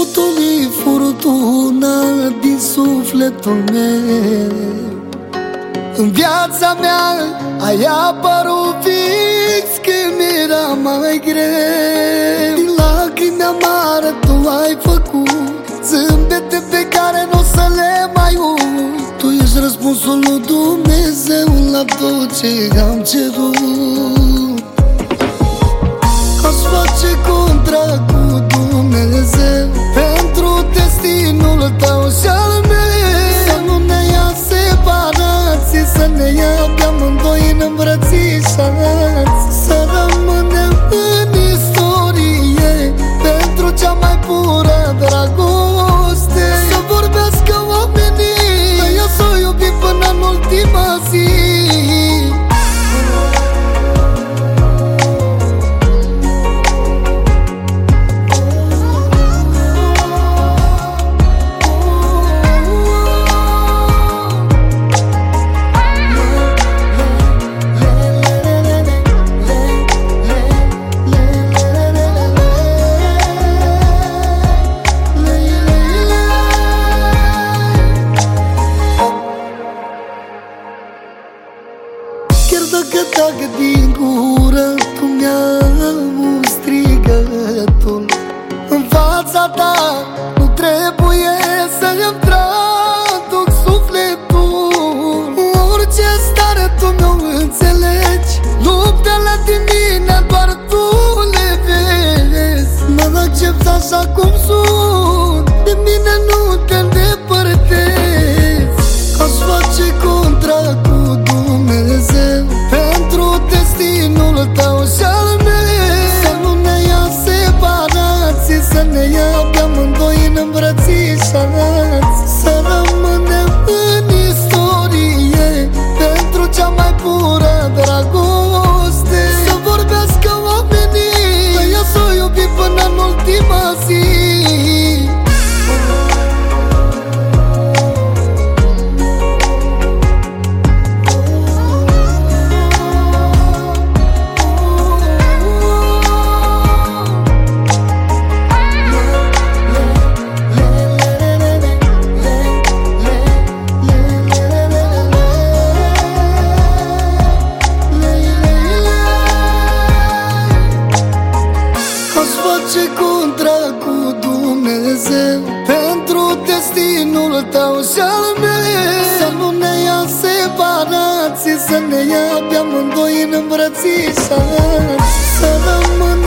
Furtuni, furtuna din sufletul meu. În viața mea ai apărut fix când era mai greu. Din lacrimi amare tu ai făcut zâmbete pe care n-o să le mai uit. Tu ești răspunsul lui Dumnezeu la tot ce am cerut. Aș face contract cu Dumnezeu pentru destinul tău și al meu. Să nu ne ia separații, să ne ia pe amândoi în îmbrățișați. Să rămânem în istorie pentru cea mai pură dragoste. Să vorbească oamenii că eu s-o iubi până în ultima zi. Chiar dacă tac din gură, tu mi-au strigătul. În fața ta nu trebuie să-mi traduc sufletul. Orice stare tu mi-o înțelegi, luptele din mine doar tu le vezi. Mă accept așa cum sunt, de mine nu te îndepărtezi. Aș face contract cu Dumnezeu pentru destinul tău și al meu. Să nu ne ia separații, să ne ia pe amândoi în îmbrățișați. Să rămânem în istorie pentru cea mai pură dragoste. Să vorbească oamenii că eu s-o iubi până în ultima zi. Face contract cu Dumnezeu pentru destinul tău și al meu. Să nu ne ia separații, să ne ia pe amândoi în îmbrățișați. Să rămân